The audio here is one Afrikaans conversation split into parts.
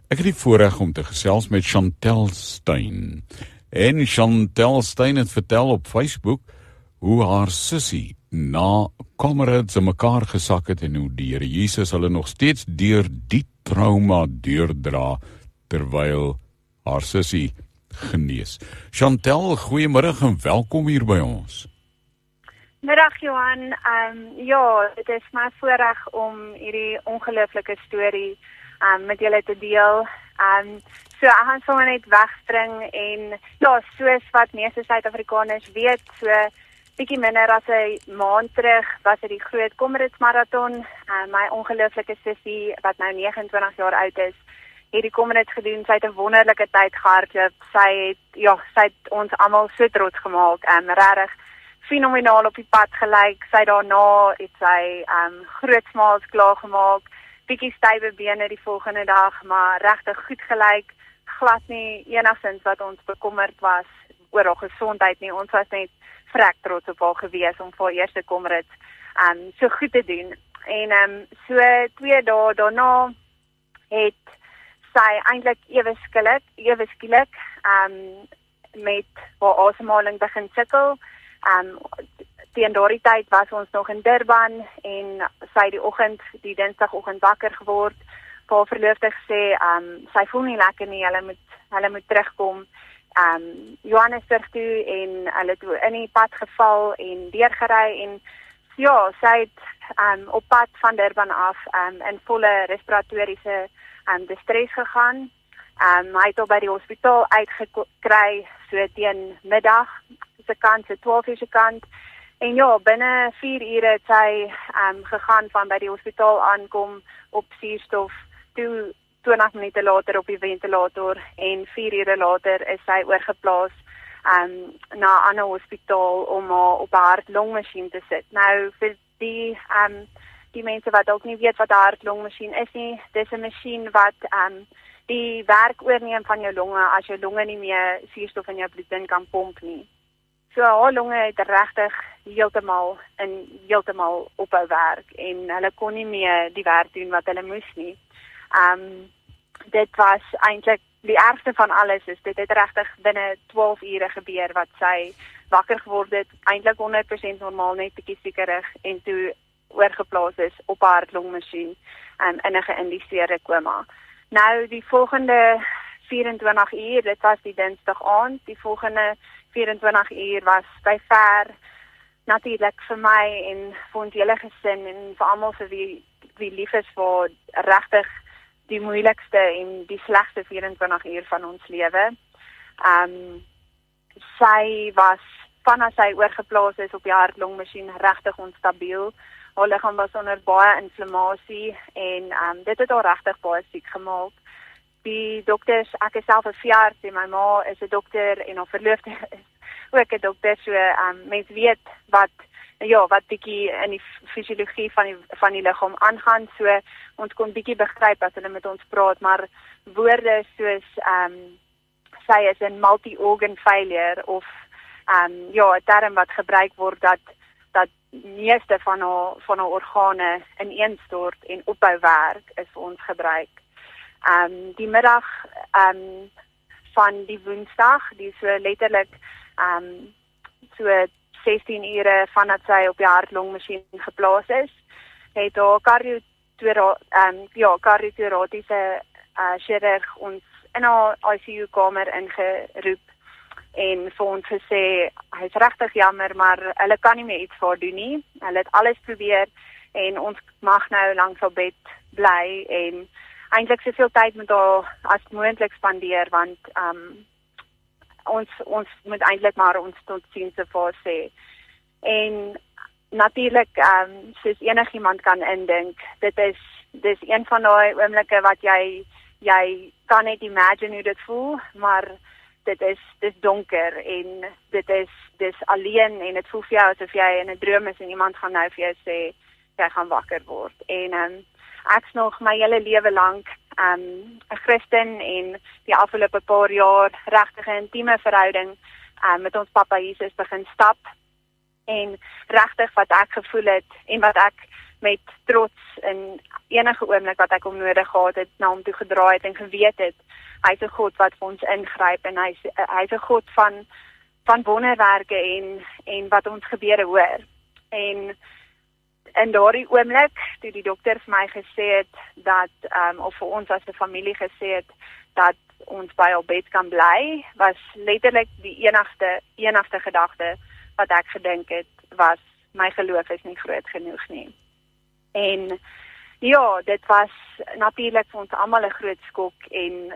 Ek het die voorreg om te gesels met Chantel Steyn. En Chantel Steyn het vertel op Facebook hoe haar sussie na Comrades in mekaar gesak het en hoe die Here Jesus hulle nog steeds deur die trauma deurdra terwyl haar sussie genees. Chantel, goeiemôre en welkom hier by ons. Middag Johan, ja, dit is my voorreg om hierdie ongelooflike storie met julle te deel. So ek gaan sommer net wegspring en ja, soos wat meeste Suid-Afrikaners weet, so bietjie minder as 'n maand terug was dit die groot Comrades marathon. My ongelooflike sussie wat nou 29 jaar oud is, het die Comrades gedoen. Sy het 'n wonderlike tyd gehardloop. Sy het ons almal so trots gemaak. Regtig fenomenaal op die pad gelyk. Sy daarna het sy groot smiles klaar gemaak. Bietjie stywe bene die volgende dag, maar regtig goed gelyk. Glad nie enigstens wat ons bekommerd was oor haar gesondheid nie. Ons was net vrek trots op haar gewees om vir haar eerste Comrades so goed te doen. En so 2 dae daarna het sy eintlik ewe skielik met haar asemhaling begin sukkel. Teen daardie tyd was ons nog in Durban en sy die Dinsdagoggend wakker geword. Vir haar verloofde gesê, sy voel nie lekker nie, hulle moet terugkom. Johannesburg toe en hulle toe in die pad geval en deurgery en ja, sy het op pad van Durban af in volle respiratoriese distress gegaan. Hy het al by die hospitaal uitgekry so teen middag se kant, so 12 uur se kant. En ja, binne 4 ure het sy gegaan van by die hospitaal aankom op suurstof, toe 20 minute later op die ventilator en 4 ure later is sy oorgeplaas na 'n ander hospitaal om haar op 'n hart-longmasjien te sit. Nou vir die mense wat dalk nie weet wat 'n hart-longmasjien is nie, dis 'n masjien wat die werk oorneem van jou longe as jou longe nie meer suurstof in jou bloed in kan pomp nie. So haar longe het regtig heeltemal ophou werk en hulle kon nie meer die werk doen wat hulle moes nie. Dit was eintlik die ergste van alles, is dit het regtig binne 12 ure gebeur wat sy wakker geword het, eintlik 100% normaal, net bietjie siekerig en toe oorgeplaas is op 'n hart-longmasjien in 'n geïndiseerde koma. Nou die volgende 24 uur, dit was die Dinsdag aand, die volgende 24 uur was by ver natuurlik vir my en vir ons hele gesin en vir almal vir wie lief is vir regtig die moeilikste en die slegste 24 uur van ons lewe. Sy was, vanaf sy oorgeplaas is op die hart-longmasjien, regtig onstabiel. Haar liggaam was onder baie inflammasie en dit het haar regtig baie siek gemaak. Die dokters, ek is self 'n veearts en my ma is 'n dokter en haar verloofde is ook 'n dokter, so mens weet wat bietjie in die fisiologie van die liggaam aangaan, so ons kon bietjie begryp as hulle met ons praat, maar woorde soos sy is 'n multi-organ failure of 'n term wat gebruik word dat meeste van haar organe ineenstort en ophou werk is vir ons gebruik. Die middag van die Woensdag, die so letterlik so 16 ure vandat sy op die hart-longmasjien geplaas is, het haar kardiotoratiese chirurg ons in haar ICU-kamer ingeroep en vir ons gesê, hy is regtig jammer, maar hulle kan nie meer iets vir haar doen nie. Hulle het alles probeer en ons mag nou langs haar bed bly en eintlik soveel tyd met haar as moontlik spandeer, want ons moet eintlik maar ons totsiens vir haar sê. En natuurlik, soos enigiemand kan indink, dis een van daai oomblikke wat jy kan net imagine hoe dit voel, maar dit is donker en dis alleen en dit voel vir jou asof jy in 'n droom is en iemand gaan nou vir jou sê jy gaan wakker word. En ek's nog my hele lewe lank 'n Christen en die afgelope paar jaar regtig 'n intieme verhouding met ons Papa Jesus begin stap. En regtig wat ek gevoel het en wat ek met trots in enige oomblik wat ek hom nodig gehad het, na hom toe gedraai het en geweet het, hy's 'n God wat vir ons ingryp en hy's 'n God van wonderwerke en wat ons gebeure hoor. En in daardie oomblik, toe die dokter vir my gesê het dat, of vir ons as 'n familie gesê het, dat ons by haar bed kan bly, was letterlik die enigste gedagte wat ek gedink het, was my geloof is nie groot genoeg nie. En ja, dit was natuurlik vir ons almal 'n groot skok en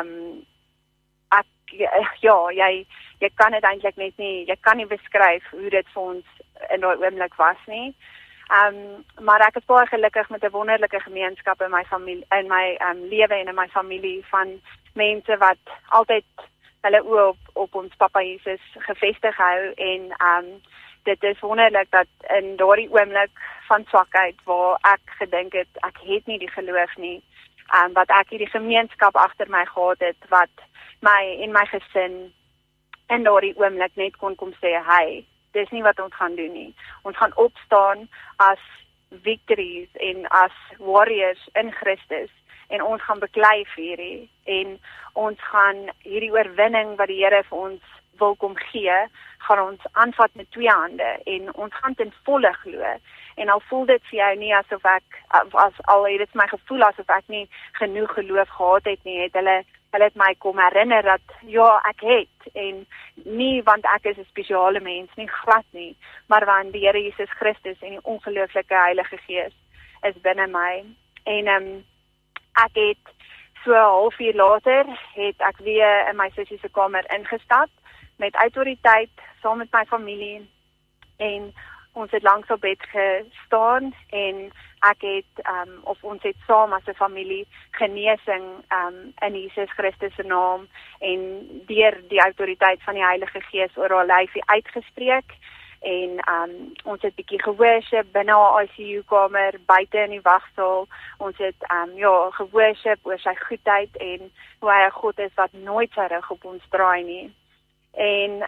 jy kan dit eintlik net nie, jy kan nie beskryf hoe dit vir ons in daai oomblik was nie. Maar ek is baie gelukkig met 'n wonderlike gemeenskap in my familie, in my lewe en in my familie, van mense wat altyd hulle oë op ons Papa Jesus gevestig hou en dit is wonderlik dat in daardie oomblik van swakheid waar ek gedink het ek het nie die geloof nie, wat ek hierdie gemeenskap agter my gehad het wat my en my gesin in daardie oomblik net kon kom sê, hey, dis nie wat ons gaan doen nie. Ons gaan opstaan as victories en as warriors in Christus en ons gaan beklei vir hierdie en ons gaan hierdie oorwinning wat die Here vir ons wil kom gee, gaan ons aanvat met 2 hande en ons gaan ten volle glo. En al voel dit vir jou nie asof ek, al het dit my gevoel asof ek nie genoeg geloof gehad het nie, het hulle het my kom herinner dat, ja, ek het, en nie want ek is 'n spesiale mens, nie glad nie, maar want die Here Jesus Christus en die ongelooflike Heilige Gees is binne my. En ek het so 'n halfuur later, het ek weer in my sussie se kamer ingestap, met autoriteit, saam met my familie, en ons het langs op bed gestaan, en ek het, of ons het saam as 'n familie genesing in Jesus Christus se naam, en deur die autoriteit van die Heilige Gees oor haar lyfie uitgespreek, en ons het bietjie geworship binne haar ICU-kamer, buite in die wagsaal. Ons het geworship oor sy goedheid en hoe hy 'n God is wat nooit sy rug op ons draai nie. En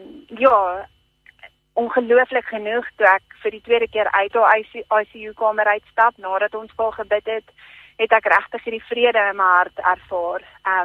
ongelooflik genoeg, toe ek vir die tweede keer uit haar ICU-kamer uitstap, nadat ons vir haar gebid het ek regtig hierdie vrede in my hart ervaar.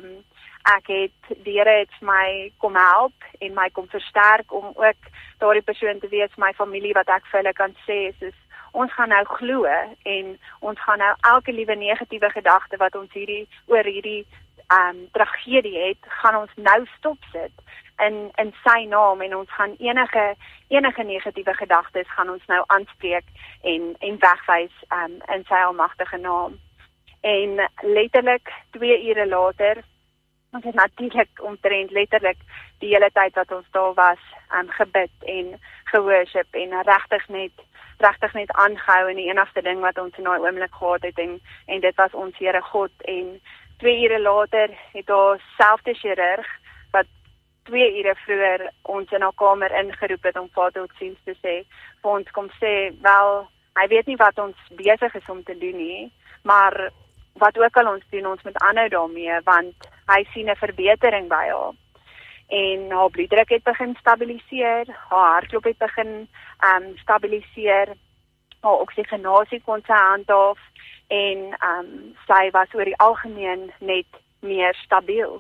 Die Here het my kom help en my kom versterk om ook daardie persoon te wees, my familie, wat ek vir hulle kan sê, is ons gaan nou glo en ons gaan nou elke liewe negatiewe gedagte wat ons oor hierdie tragedie het, gaan ons nou stopsit in sy naam, en ons gaan enige negatiewe gedagtes gaan ons nou aanspreek en wegwys in sy almagtige naam. En letterlik 2 ure later, ons het natuurlik omtrent letterlik die hele tyd wat ons daar was, gebid en geworship en regtig net aangehou, en die enigste ding wat ons in daai oomblik gehad het, en dit was ons Here God. En 2 ure later het daar selfde chirurg wat 2 ure vroeër ons in haar kamer ingeroep het om vir totsiens te sê, vir ons kom sê, wel, hy weet nie wat ons besig is om te doen nie, maar wat ook al ons doen, ons moet aanhou daarmee, want hy sien 'n verbetering by haar. En haar bloeddruk het begin stabiliseer, haar hartklop het begin stabiliseer, haar oksigenasie kon sy handhaaf, en sy was oor die algemeen net meer stabiel.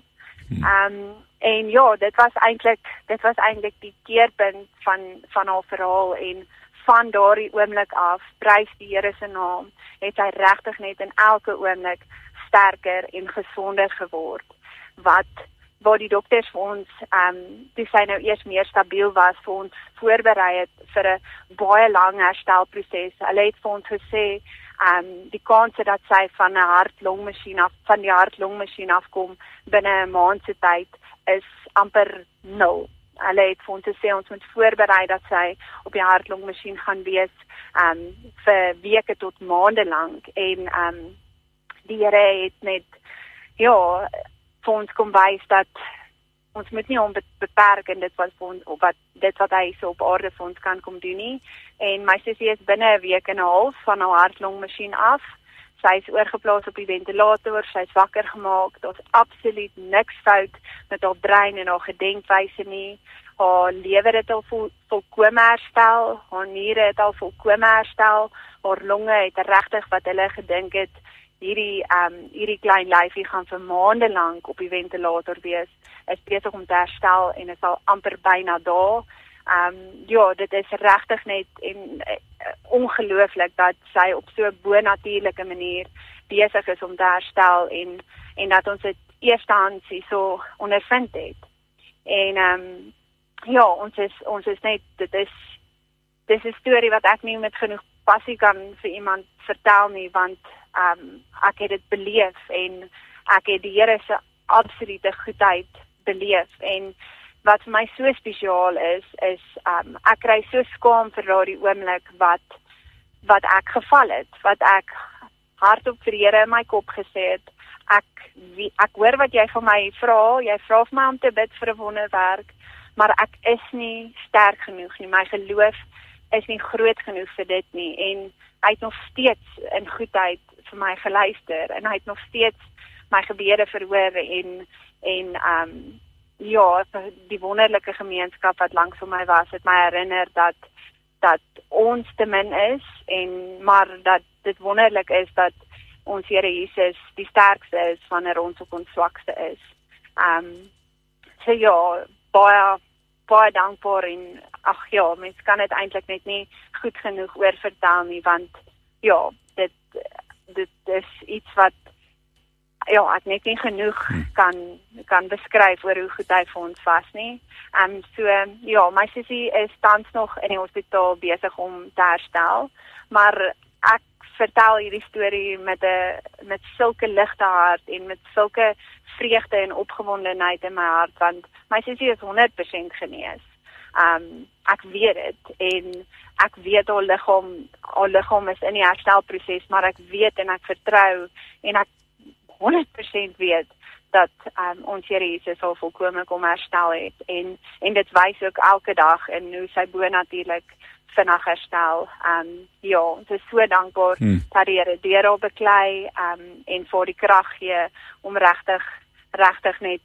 En ja, dit was eintlik die keerpunt van haar verhaal, en van daardie oomblik af, prys die Here se naam, het sy regtig net in elke oomblik sterker en gesonder geword. Waar die dokters vir ons, toe sy nou eers meer stabiel was, vir ons voorberei het vir 'n baie lang herstelproses. Hulle het vir ons gesê, die kans dat sy van die hart-longmasjien afkom binne 'n maand se tyd is amper 0. Hulle het vir ons gesê ons moet voorberei dat sy op die hart-longmasjien gaan wees vir weke tot maande lank, en die Here het net vir ons kom wys dat ons moet nie hom beperk in dit wat hy so op aarde vir ons kan kom doen nie. En my sussie is binne 1 week en 'n half van haar hart-longmasjien af. Sy is oorgeplaas op die ventilator, sy is wakker gemaak. Daar's absoluut niks fout met haar brein en haar gedenkwyse nie. Haar lewer het al volkome herstel, haar niere het al volkome herstel, haar longe het regtig wat hulle gedink het, hierdie klein lyfie gaan vir maande lank op die ventilator wees, is besig om te herstel en is al amper byna daar. Ja, dit is regtig net ongelooflik dat sy op so 'n bonatuurlike manier besig is om te herstel en dat ons dit eerstehands hierso ondervind het. En ja, ons is net, dit is 'n storie wat ek nie met genoeg passie kan vir iemand vertel nie, want ek het dit beleef en ek het die Here se absolute goedheid beleef. En wat vir my so spesiaal is ek kry so skaam vir daardie oomblik wat ek geval het, wat ek hardop vir die Here in my kop gesê het, ek hoor wat jy van my vra, jy vra vir my om te bid vir 'n wonderwerk, maar ek is nie sterk genoeg nie, my geloof is nie groot genoeg vir dit nie, en hy het nog steeds in goedheid vir my geluister, en hy het nog steeds my gebede verhoor, en ja, die wonderlike gemeenskap wat langs vir my was, het my herinner dat ons te min is, maar dat dit wonderlik is dat ons Here Jesus die sterkste is wanneer ons op ons swakste is. So ja, baie dankbaar, en ag ja, mens kan dit eintlik net nie goed genoeg oor vertel nie, want ja, dit is iets wat ja, ek net nie genoeg kan beskryf oor hoe goed hy vir ons was nie. So ja, my sussie is tans nog in die hospitaal besig om te herstel, maar ek vertel hierdie storie met sulke ligte hart en met sulke vreugde en opgewondenheid in my hart, want my sussie is 100% genees. Ek weet dit, en ek weet haar liggaam is in die herstelproses, maar ek weet en ek vertrou en ek 100% weet dat ons Here Jesus al volkome kom herstel het, en dit wys ook elke dag in hoe sy bonatuurlik vinnig herstel. Ja, ons is so dankbaar dat die Here deur haar beklei en vir die krag gee om regtig net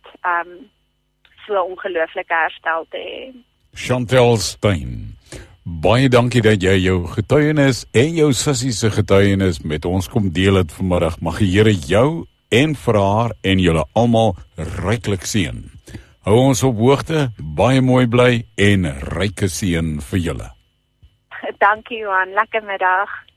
so ongelooflike herstel te hê. Chantel Stein, baie dankie dat jy jou getuienis en jou sussie se getuienis met ons kom deel het vanmiddag. Mag die Here jou en vir haar en julle almal ryklik seën. Hou ons op hoogte, baie mooi bly en ryke seën vir julle. Dankie Johan, lekker middag.